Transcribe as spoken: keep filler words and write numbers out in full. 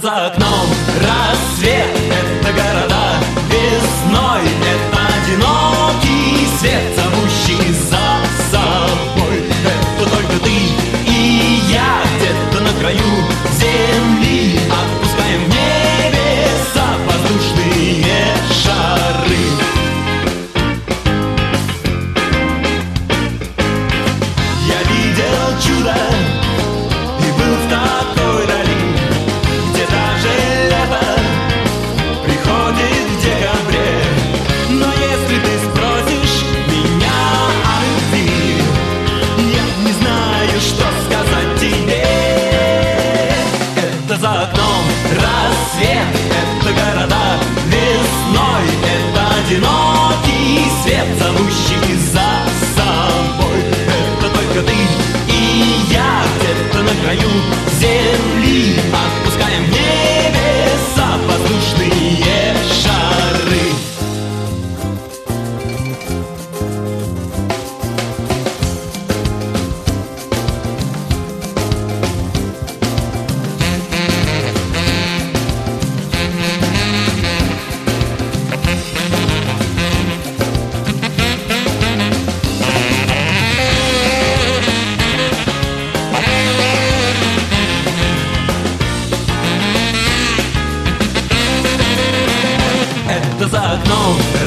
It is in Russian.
за окном рассвет, это города весной, это одинокий свет, зовущий за собой. Это только ты и я где-то на краю земли, отпускаем в небеса воздушные шары. Я видел чудо и был в такой дали, где даже лето приходит в декабре. Но если ты спросишь меня о любви, я не знаю, что сказать тебе. Это за окном рассвет, это города весной, это одинокий свет, зовущий за собой. Это только ты и я где-то на краю земли, отпускаем в небеса воздушные шары. Это за окном